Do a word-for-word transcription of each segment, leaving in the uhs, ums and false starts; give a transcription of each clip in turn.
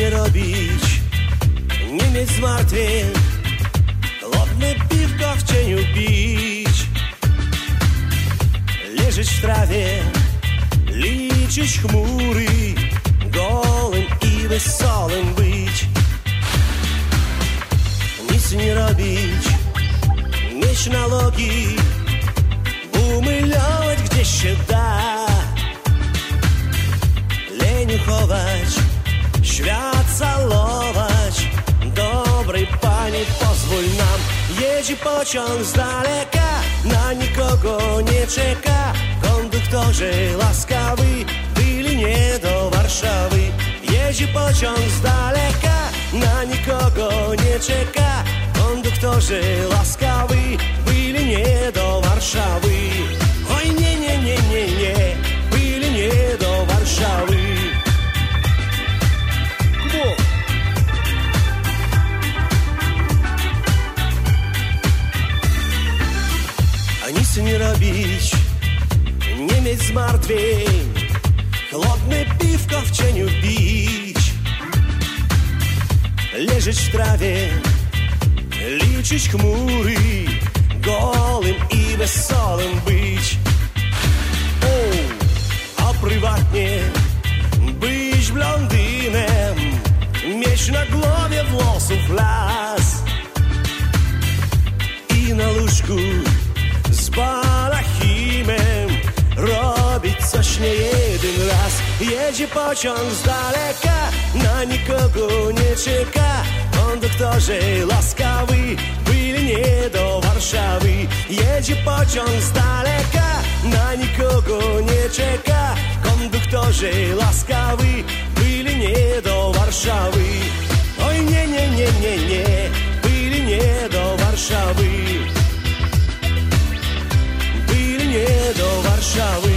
nie robić, nie mieć zmartwień, chłodne piwko w cieniu pić, leżeć w trawie, liczyć chmury, gołym i wesołym być. Nic nie robić, mieć nalogi, umylować gdzieś się da, leniu chować, świat calować. Dobrej pani, pozwól nam, jedzie pociąg z daleka, na nikogo nie czeka. Konduktorzy łaskawi, byli nie do Warszawy. Jedzie pociąg z daleka, na nikogo nie czeka. Konduktorzy łaskawi, byli nie do Warszawy. Oj nie, nie, nie, nie, nie, byli nie do Warszawy. A nic nie robić, nie mieć zmartwień, chłodne piwko w cieniu pić, leżeć w trawie, liczyć chmury, gołym i wesołym być. O, a prywatnie być blondynem, mieć na głowie włosów las i na łóżku z balachimem robić coś nie jeden raz. Jedzie pociąg z daleka, na nikogo nie czeka. Konduktorzy łaskawi, byli nie do Warszawy. Jedzie pociąg z daleka, na nikogo nie czeka. Konduktorzy łaskawi, byli nie do Warszawy. Oj nie, nie, nie, nie, nie, byli nie do Warszawy. Byli nie do Warszawy.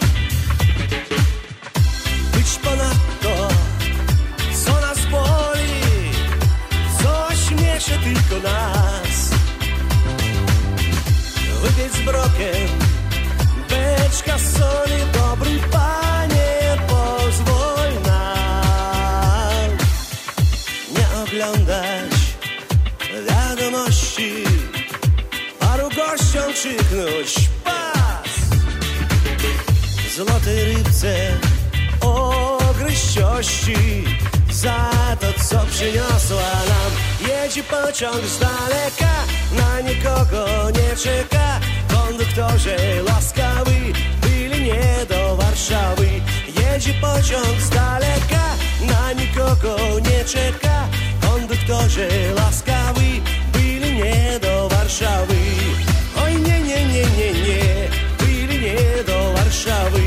Być ponadto, co nas boli, co śmieszy tylko nas. Wypiec z brokiem, beczka soli, dobry panie, pozwól nam nie oglądać wiadomości, paru gościom krzyknąć pas. Złotej rybce ogryźciości za to, co przyniosła nam. Jedzie pociąg z daleka, na nikogo nie czeka. Konduktorzy łaskawi, byli nie do Warszawy. Jedzie pociąg z daleka, na nikogo nie czeka. Konduktorzy łaskawi, byli nie do Warszawy. Oj nie, nie, nie, nie, nie, byli nie do Warszawy.